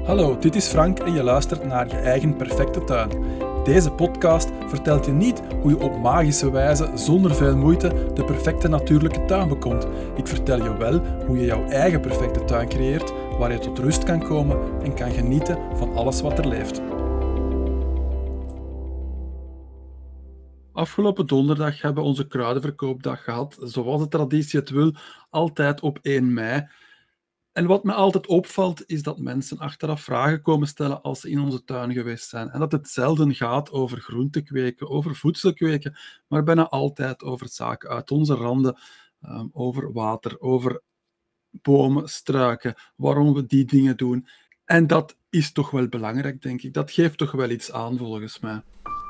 Hallo, dit is Frank en je luistert naar Je Eigen Perfecte Tuin. Deze podcast vertelt je niet hoe je op magische wijze, zonder veel moeite, de perfecte natuurlijke tuin bekomt. Ik vertel je wel hoe je jouw eigen perfecte tuin creëert, waar je tot rust kan komen en kan genieten van alles wat er leeft. Afgelopen donderdag hebben we onze kruidenverkoopdag gehad, zoals de traditie het wil, altijd op 1 mei. En wat me altijd opvalt, is dat mensen achteraf vragen komen stellen als ze in onze tuin geweest zijn. En dat het zelden gaat over groente kweken, over voedsel kweken, maar bijna altijd over zaken uit onze randen, over water, over bomen, struiken, waarom we die dingen doen. En dat is toch wel belangrijk, denk ik. Dat geeft toch wel iets aan, volgens mij.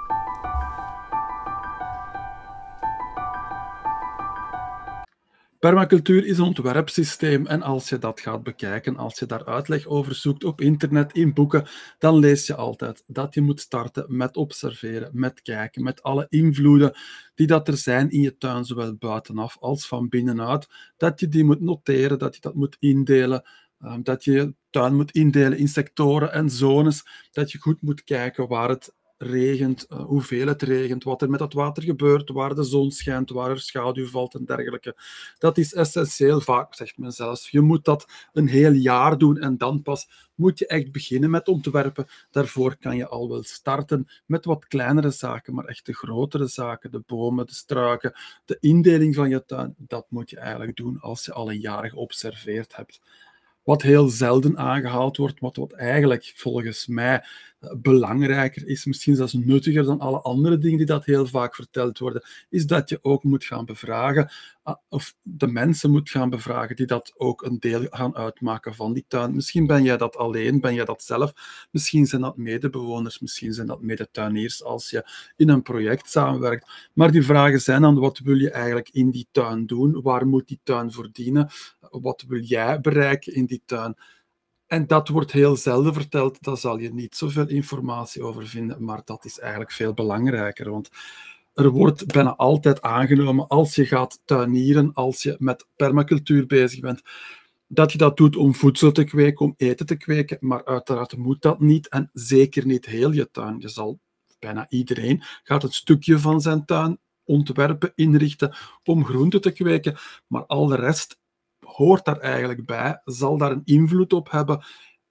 Permacultuur is een ontwerpsysteem en als je dat gaat bekijken, als je daar uitleg over zoekt op internet, in boeken, dan lees je altijd dat je moet starten met observeren, met kijken, met alle invloeden die dat er zijn in je tuin, zowel buitenaf als van binnenuit, dat je die moet noteren, dat je dat moet indelen, dat je je tuin moet indelen in sectoren en zones, dat je goed moet kijken waar het regent, hoeveel het regent, wat er met dat water gebeurt, waar de zon schijnt, waar er schaduw valt en dergelijke. Dat is essentieel. Vaak zegt men zelfs, je moet dat een heel jaar doen en dan pas moet je echt beginnen met ontwerpen. Daarvoor kan je al wel starten met wat kleinere zaken, maar echt de grotere zaken, de bomen, de struiken, de indeling van je tuin, dat moet je eigenlijk doen als je al een jaar geobserveerd hebt. Wat heel zelden aangehaald wordt, wat eigenlijk volgens mij belangrijker is, misschien zelfs nuttiger dan alle andere dingen die dat heel vaak verteld worden, is dat je ook moet gaan bevragen, of de mensen moet gaan bevragen die dat ook een deel gaan uitmaken van die tuin. Misschien ben jij dat alleen, ben jij dat zelf, misschien zijn dat medebewoners, misschien zijn dat medetuiniers als je in een project samenwerkt. Maar die vragen zijn dan, wat wil je eigenlijk in die tuin doen? Waar moet die tuin voor dienen? Wat wil jij bereiken in die tuin? En dat wordt heel zelden verteld, daar zal je niet zoveel informatie over vinden, maar dat is eigenlijk veel belangrijker, want er wordt bijna altijd aangenomen, als je gaat tuinieren, als je met permacultuur bezig bent, dat je dat doet om voedsel te kweken, om eten te kweken, maar uiteraard moet dat niet en zeker niet heel je tuin. Bijna iedereen gaat een stukje van zijn tuin ontwerpen, inrichten om groenten te kweken, maar al de rest hoort daar eigenlijk bij, zal daar een invloed op hebben.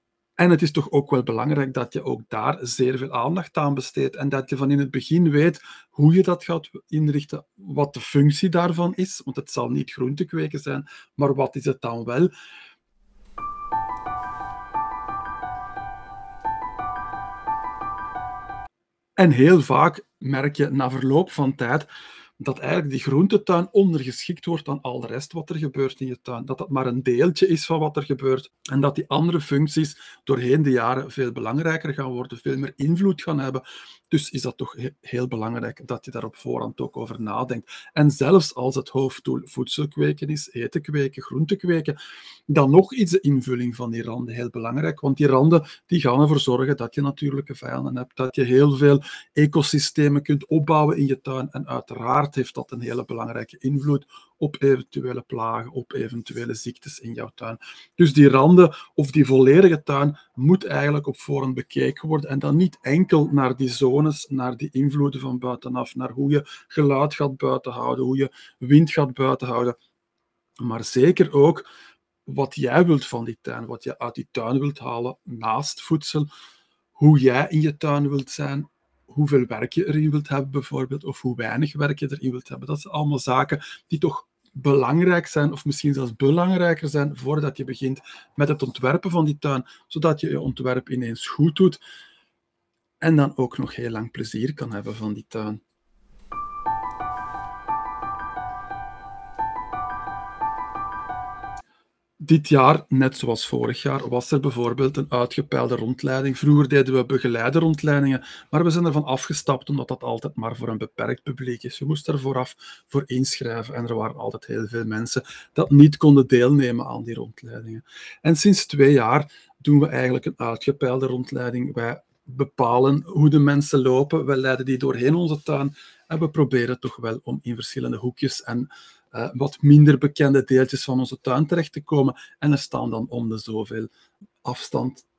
En het is toch ook wel belangrijk dat je ook daar zeer veel aandacht aan besteedt en dat je van in het begin weet hoe je dat gaat inrichten, wat de functie daarvan is, want het zal niet groente kweken zijn, maar wat is het dan wel? En heel vaak merk je na verloop van tijd dat eigenlijk die groentetuin ondergeschikt wordt aan al de rest wat er gebeurt in je tuin. Dat dat maar een deeltje is van wat er gebeurt en dat die andere functies doorheen de jaren veel belangrijker gaan worden, veel meer invloed gaan hebben. Dus is dat toch heel belangrijk dat je daar op voorhand ook over nadenkt. En zelfs als het hoofddoel voedsel kweken is, eten kweken, groente kweken, dan nog is de invulling van die randen heel belangrijk, want die randen die gaan ervoor zorgen dat je natuurlijke vijanden hebt, dat je heel veel ecosystemen kunt opbouwen in je tuin en uiteraard heeft dat een hele belangrijke invloed op eventuele plagen, op eventuele ziektes in jouw tuin. Dus die randen of die volledige tuin moet eigenlijk op voorhand bekeken worden en dan niet enkel naar die zones, naar die invloeden van buitenaf, naar hoe je geluid gaat buiten houden, hoe je wind gaat buiten houden, maar zeker ook wat jij wilt van die tuin, wat je uit die tuin wilt halen naast voedsel, hoe jij in je tuin wilt zijn, hoeveel werk je erin wilt hebben bijvoorbeeld, of hoe weinig werk je erin wilt hebben. Dat zijn allemaal zaken die toch belangrijk zijn, of misschien zelfs belangrijker zijn, voordat je begint met het ontwerpen van die tuin, zodat je je ontwerp ineens goed doet en dan ook nog heel lang plezier kan hebben van die tuin. Dit jaar, net zoals vorig jaar, was er bijvoorbeeld een uitgepeilde rondleiding. Vroeger deden we begeleide rondleidingen, maar we zijn ervan afgestapt omdat dat altijd maar voor een beperkt publiek is. Je moest er vooraf voor inschrijven en er waren altijd heel veel mensen dat niet konden deelnemen aan die rondleidingen. En sinds 2 jaar doen we eigenlijk een uitgepeilde rondleiding. Wij bepalen hoe de mensen lopen, wij leiden die doorheen onze tuin en we proberen toch wel om in verschillende hoekjes en wat minder bekende deeltjes van onze tuin terecht te komen. En er staan dan om de zoveel afstand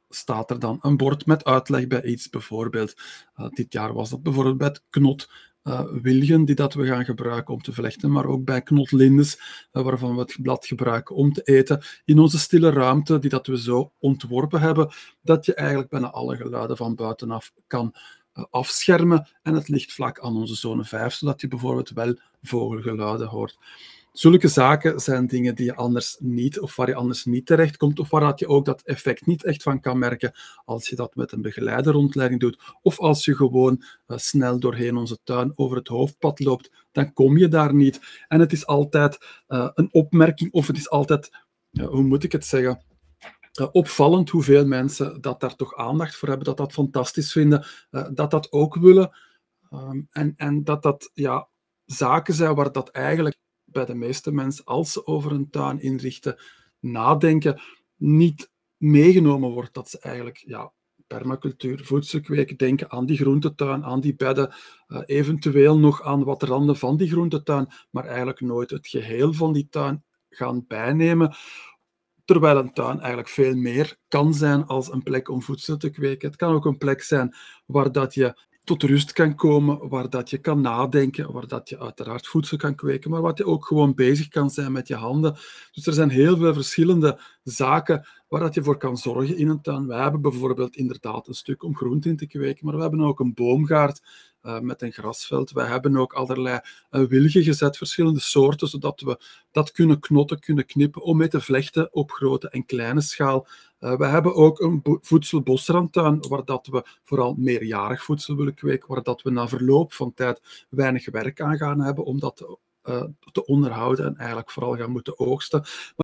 staat er dan een bord met uitleg bij iets. Bijvoorbeeld, dit jaar was dat bijvoorbeeld bij het knot wilgen die dat we gaan gebruiken om te vlechten, maar ook bij knotlindes, waarvan we het blad gebruiken om te eten, in onze stille ruimte die dat we zo ontworpen hebben, dat je eigenlijk bijna alle geluiden van buitenaf kan afschermen en het ligt vlak aan onze zone 5, zodat je bijvoorbeeld wel vogelgeluiden hoort. Zulke zaken zijn dingen die je anders niet, of waar je anders niet terecht komt, of waar dat je ook dat effect niet echt van kan merken als je dat met een begeleiderrondleiding doet, of als je gewoon snel doorheen onze tuin over het hoofdpad loopt, dan kom je daar niet. En het is altijd een opmerking, of het is altijd, hoe moet ik het zeggen, opvallend hoeveel mensen dat daar toch aandacht voor hebben, dat dat fantastisch vinden, dat dat ook willen. En dat dat zaken zijn waar dat eigenlijk bij de meeste mensen, als ze over een tuin inrichten, nadenken, niet meegenomen wordt. Dat ze eigenlijk permacultuur, voedsel kweken, denken aan die groentetuin, aan die bedden, eventueel nog aan wat randen van die groentetuin, maar eigenlijk nooit het geheel van die tuin gaan bijnemen. Terwijl een tuin eigenlijk veel meer kan zijn als een plek om voedsel te kweken. Het kan ook een plek zijn waar dat je tot rust kan komen, waar dat je kan nadenken, waar dat je uiteraard voedsel kan kweken, maar waar je ook gewoon bezig kan zijn met je handen. Dus er zijn heel veel verschillende zaken waar dat je voor kan zorgen in een tuin. Wij hebben bijvoorbeeld inderdaad een stuk om groenten in te kweken, maar we hebben ook een boomgaard met een grasveld. Wij hebben ook allerlei wilgen gezet, verschillende soorten, zodat we dat kunnen knotten, kunnen knippen, om mee te vlechten op grote en kleine schaal. We hebben ook een voedselbosrandtuin, waar dat we vooral meerjarig voedsel willen kweken, waar dat we na verloop van tijd weinig werk aan gaan hebben om dat te onderhouden en eigenlijk vooral gaan moeten oogsten.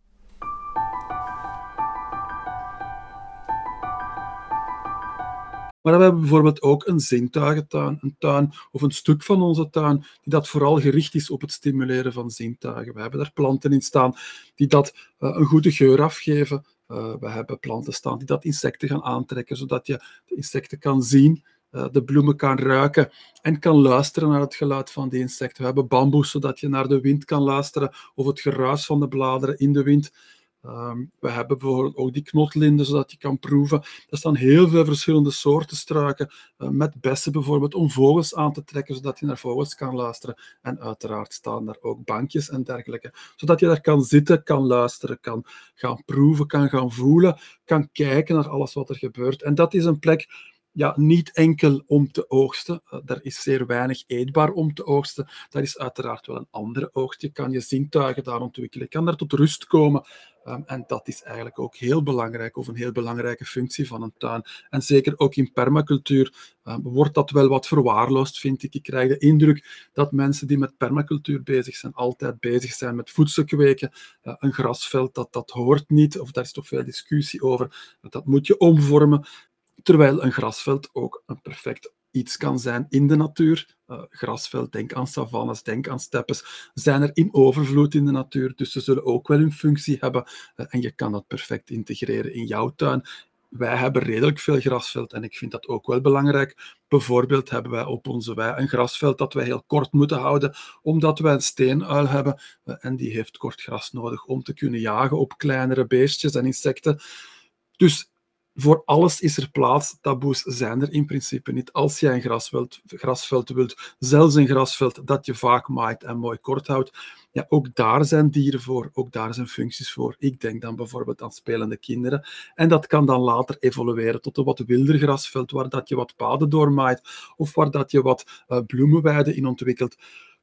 Maar we hebben bijvoorbeeld ook een zintuigentuin, een tuin of een stuk van onze tuin die dat vooral gericht is op het stimuleren van zintuigen. We hebben daar planten in staan die dat een goede geur afgeven. We hebben planten staan die dat insecten gaan aantrekken, zodat je de insecten kan zien, de bloemen kan ruiken en kan luisteren naar het geluid van die insecten. We hebben bamboes, zodat je naar de wind kan luisteren of het geruis van de bladeren in de wind. We hebben bijvoorbeeld ook die knotlinden, zodat je kan proeven. Er staan heel veel verschillende soorten struiken, met bessen bijvoorbeeld, om vogels aan te trekken, zodat je naar vogels kan luisteren. En uiteraard staan daar ook bankjes en dergelijke, zodat je daar kan zitten, kan luisteren, kan gaan proeven, kan gaan voelen, kan kijken naar alles wat er gebeurt. En dat is een plek, niet enkel om te oogsten. Er is zeer weinig eetbaar om te oogsten. Dat is uiteraard wel een andere oogst. Je kan je zintuigen daar ontwikkelen. Je kan daar tot rust komen. En dat is eigenlijk ook heel belangrijk, of een heel belangrijke functie van een tuin. En zeker ook in permacultuur wordt dat wel wat verwaarloosd, vind ik. Ik krijg de indruk dat mensen die met permacultuur bezig zijn, altijd bezig zijn met voedsel kweken. Een grasveld, dat hoort niet, of daar is toch veel discussie over. Dat moet je omvormen. Terwijl een grasveld ook een perfect iets kan zijn in de natuur. Grasveld, denk aan savannes, denk aan steppes, zijn er in overvloed in de natuur, dus ze zullen ook wel een functie hebben en je kan dat perfect integreren in jouw tuin. Wij hebben redelijk veel grasveld en ik vind dat ook wel belangrijk. Bijvoorbeeld hebben wij op onze wei een grasveld dat wij heel kort moeten houden, omdat wij een steenuil hebben en die heeft kort gras nodig om te kunnen jagen op kleinere beestjes en insecten. Dus voor alles is er plaats. Taboes zijn er in principe niet. Als jij een grasveld wilt, zelfs een grasveld dat je vaak maait en mooi kort houdt, ook daar zijn dieren voor, ook daar zijn functies voor. Ik denk dan bijvoorbeeld aan spelende kinderen. En dat kan dan later evolueren tot een wat wilder grasveld, waar dat je wat paden doormaait, of waar dat je wat bloemenweiden in ontwikkelt.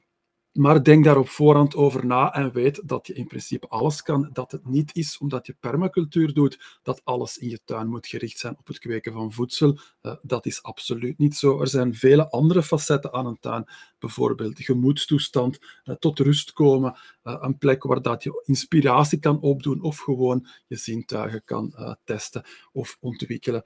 Maar denk daar op voorhand over na en weet dat je in principe alles kan. Dat het niet is omdat je permacultuur doet, dat alles in je tuin moet gericht zijn op het kweken van voedsel. Dat is absoluut niet zo. Er zijn vele andere facetten aan een tuin. Bijvoorbeeld gemoedstoestand, tot rust komen, een plek waar dat je inspiratie kan opdoen of gewoon je zintuigen kan testen of ontwikkelen.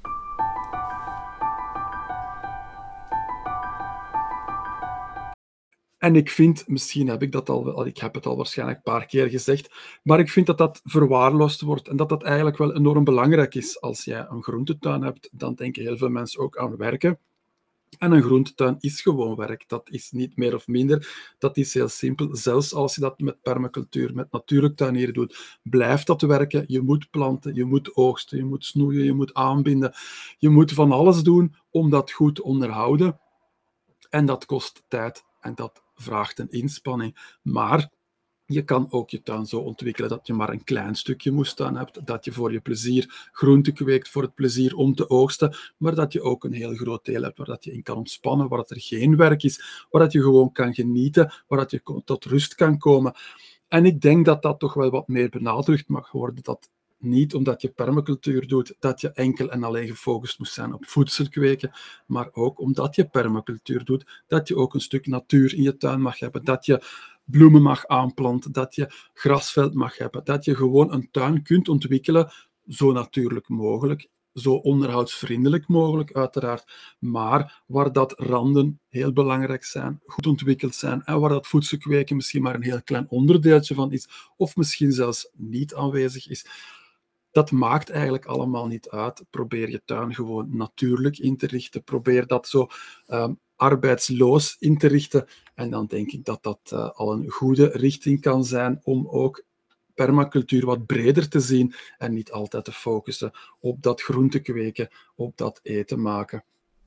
En ik vind, misschien heb ik dat al, ik heb het al waarschijnlijk een paar keer gezegd, maar ik vind dat dat verwaarloosd wordt en dat dat eigenlijk wel enorm belangrijk is. Als jij een groentetuin hebt, dan denken heel veel mensen ook aan werken. En een groentetuin is gewoon werk. Dat is niet meer of minder. Dat is heel simpel. Zelfs als je dat met permacultuur, met natuurlijk tuinieren doet, blijft dat werken. Je moet planten, je moet oogsten, je moet snoeien, je moet aanbinden. Je moet van alles doen om dat goed te onderhouden. En dat kost tijd en dat vraagt een inspanning. Maar je kan ook je tuin zo ontwikkelen dat je maar een klein stukje moestuin hebt, dat je voor je plezier groente kweekt, voor het plezier om te oogsten, maar dat je ook een heel groot deel hebt waar dat je in kan ontspannen, waar dat er geen werk is, waar dat je gewoon kan genieten, waar dat je tot rust kan komen. En ik denk dat dat toch wel wat meer benadrukt mag worden, dat niet omdat je permacultuur doet, dat je enkel en alleen gefocust moet zijn op voedsel kweken, maar ook omdat je permacultuur doet, dat je ook een stuk natuur in je tuin mag hebben, dat je bloemen mag aanplanten, dat je grasveld mag hebben, dat je gewoon een tuin kunt ontwikkelen, zo natuurlijk mogelijk, zo onderhoudsvriendelijk mogelijk uiteraard, maar waar dat randen heel belangrijk zijn, goed ontwikkeld zijn en waar dat voedsel kweken misschien maar een heel klein onderdeeltje van is, of misschien zelfs niet aanwezig is. Dat maakt eigenlijk allemaal niet uit. Probeer je tuin gewoon natuurlijk in te richten. Probeer dat zo arbeidsloos in te richten. En dan denk ik dat dat al een goede richting kan zijn om ook permacultuur wat breder te zien en niet altijd te focussen op dat groente kweken, op dat eten maken.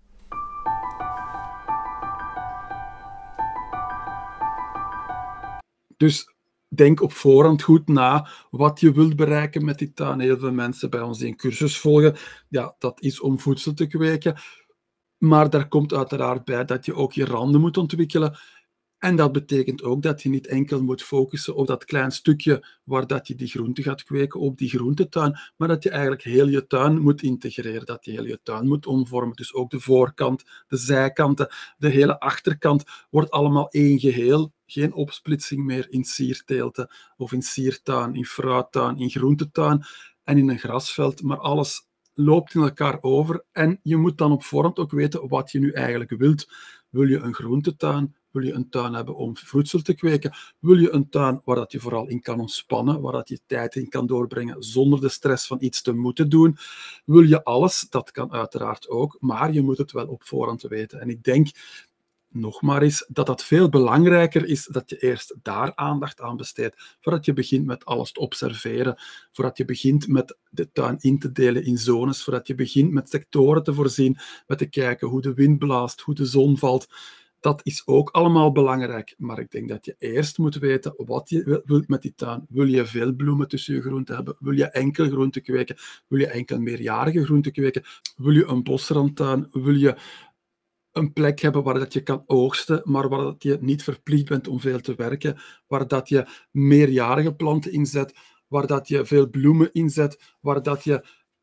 Dus denk op voorhand goed na wat je wilt bereiken met die tuin. Heel veel mensen bij ons die een cursus volgen, ja, dat is om voedsel te kweken. Maar daar komt uiteraard bij dat je ook je randen moet ontwikkelen. En dat betekent ook dat je niet enkel moet focussen op dat klein stukje waar dat je die groente gaat kweken, op die groentetuin, maar dat je eigenlijk heel je tuin moet integreren, dat je heel je tuin moet omvormen. Dus ook de voorkant, de zijkanten, de hele achterkant wordt allemaal één geheel. Geen opsplitsing meer in sierteelten of in siertuin, in fruittuin, in groentetuin en in een grasveld, maar alles loopt in elkaar over en je moet dan op voorhand ook weten wat je nu eigenlijk wilt. Wil je een groentetuin? Wil je een tuin hebben om voedsel te kweken? Wil je een tuin waar dat je vooral in kan ontspannen, waar dat je tijd in kan doorbrengen zonder de stress van iets te moeten doen? Wil je alles? Dat kan uiteraard ook, maar je moet het wel op voorhand weten. En ik denk nog maar eens dat dat veel belangrijker is dat je eerst daar aandacht aan besteedt, voordat je begint met alles te observeren, voordat je begint met de tuin in te delen in zones, voordat je begint met sectoren te voorzien, met te kijken hoe de wind blaast, hoe de zon valt. Dat is ook allemaal belangrijk, maar ik denk dat je eerst moet weten wat je wilt met die tuin. Wil je veel bloemen tussen je groenten hebben? Wil je enkel groenten kweken? Wil je enkel meerjarige groenten kweken? Wil je een bosrandtuin? Wil je een plek hebben waar dat je kan oogsten, maar waar dat je niet verplicht bent om veel te werken, waar dat je meerjarige planten inzet, waar dat je veel bloemen inzet, waar dat je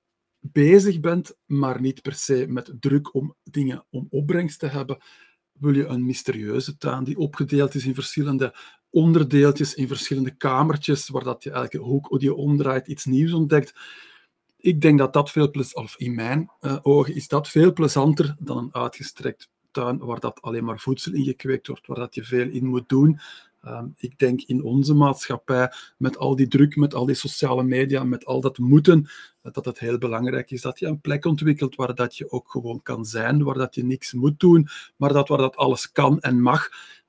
bezig bent, maar niet per se met druk om dingen om opbrengst te hebben. Wil je een mysterieuze tuin die opgedeeld is in verschillende onderdeeltjes, in verschillende kamertjes, waar dat je elke hoek die je omdraait iets nieuws ontdekt. Ik denk dat dat of in mijn ogen is dat veel plezanter dan een uitgestrekt tuin waar dat alleen maar voedsel in gekweekt wordt, waar dat je veel in moet doen. Ik denk in onze maatschappij, met al die druk, met al die sociale media, met al dat moeten, dat het heel belangrijk is dat je een plek ontwikkelt waar dat je ook gewoon kan zijn, waar dat je niks moet doen, maar waar dat alles kan en mag.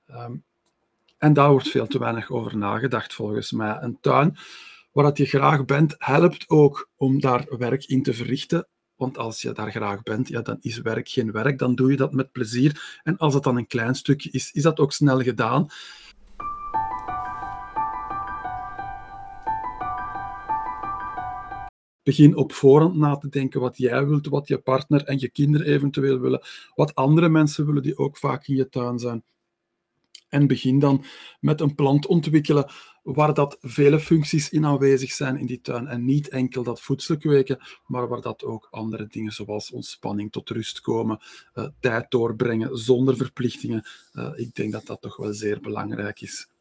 En daar wordt veel te weinig over nagedacht, volgens mij. Een tuin waar dat je graag bent, helpt ook om daar werk in te verrichten. Want als je daar graag bent, ja, dan is werk geen werk. Dan doe je dat met plezier. En als het dan een klein stukje is, is dat ook snel gedaan. Begin op voorhand na te denken wat jij wilt, wat je partner en je kinderen eventueel willen, wat andere mensen willen die ook vaak in je tuin zijn. En begin dan met een plant ontwikkelen waar dat vele functies in aanwezig zijn in die tuin. En niet enkel dat voedsel kweken, maar waar dat ook andere dingen zoals ontspanning, tot rust komen, tijd doorbrengen zonder verplichtingen. Ik denk dat dat toch wel zeer belangrijk is.